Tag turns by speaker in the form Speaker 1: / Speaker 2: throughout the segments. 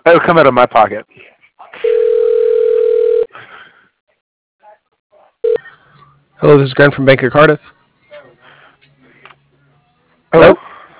Speaker 1: That'll come out of my pocket.
Speaker 2: Hello, this is Grant from Bank of Cardiff.
Speaker 1: Hello?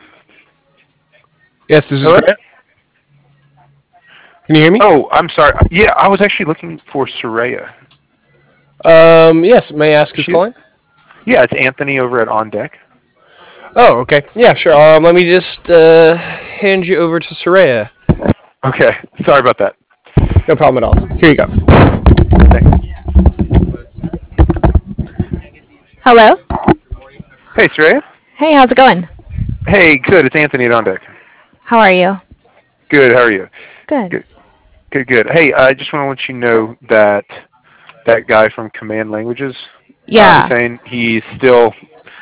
Speaker 2: Yes, this is
Speaker 1: Hello?
Speaker 2: Grant. Can you hear me?
Speaker 1: Oh, I'm sorry. Yeah, I was actually looking for Soraya.
Speaker 2: Yes, may I ask who's
Speaker 1: She-
Speaker 2: calling?
Speaker 1: Yeah, it's Anthony over at On Deck.
Speaker 2: Oh, okay. Yeah, sure. Let me just hand you over to Soraya.
Speaker 1: Okay, sorry about that.
Speaker 2: No problem at all. Here you go.
Speaker 1: Thanks.
Speaker 3: Hello?
Speaker 1: Hey, Soraya.
Speaker 3: Hey, how's it going?
Speaker 1: Hey, good. It's Anthony at On Deck.
Speaker 3: How are you?
Speaker 1: Good. How are you?
Speaker 3: Good.
Speaker 1: Good. Good. Hey, I just want to let you know that that guy from Command Languages,
Speaker 3: Yeah.
Speaker 1: Hussein, he's still.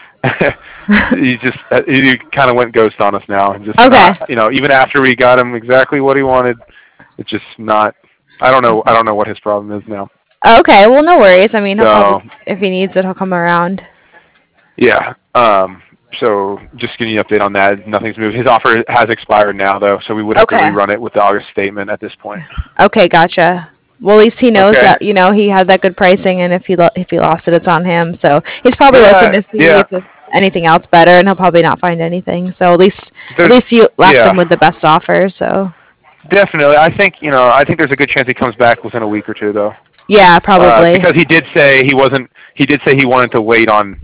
Speaker 1: He kind of went ghost on us now, and just
Speaker 3: Okay.
Speaker 1: not, even after we got him exactly what he wanted, it's just not. I don't know what his problem is now.
Speaker 3: Okay, well, no worries. I mean, he'll
Speaker 1: So
Speaker 3: probably, if he needs it, he'll come around.
Speaker 1: yeah. So just getting you an update on that. Nothing's moved. His offer has expired now, though, so we would have to
Speaker 3: Okay.
Speaker 1: rerun it with the August statement at this point.
Speaker 3: Okay, gotcha. Well, at least he knows
Speaker 1: Okay.
Speaker 3: that, he had that good pricing, and if he lost it, it's on him. So he's probably looking to see
Speaker 1: Yeah.
Speaker 3: if there's anything else better, and he'll probably not find anything. So at least
Speaker 1: There's-
Speaker 3: you left
Speaker 1: yeah.
Speaker 3: him with the best offer. So
Speaker 1: Definitely. I think there's a good chance he comes back within a week or two, though.
Speaker 3: yeah, probably.
Speaker 1: Because he did say he wasn't. He did say he wanted to wait on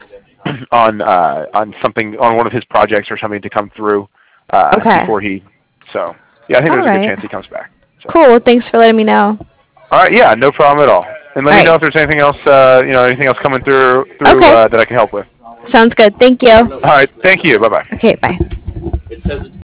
Speaker 1: something, on one of his projects or something to come through
Speaker 3: Okay.
Speaker 1: before he. So yeah, I think there's a
Speaker 3: Alright.
Speaker 1: good chance he comes back. So.
Speaker 3: Cool. Well, thanks for letting me know.
Speaker 1: All right. Yeah. No problem at all. And let me
Speaker 3: Alright.
Speaker 1: know if there's anything else. Anything else coming through
Speaker 3: Okay.
Speaker 1: that I can help with.
Speaker 3: Sounds good. Thank you.
Speaker 1: All right. Thank you. Bye bye.
Speaker 3: Okay, bye.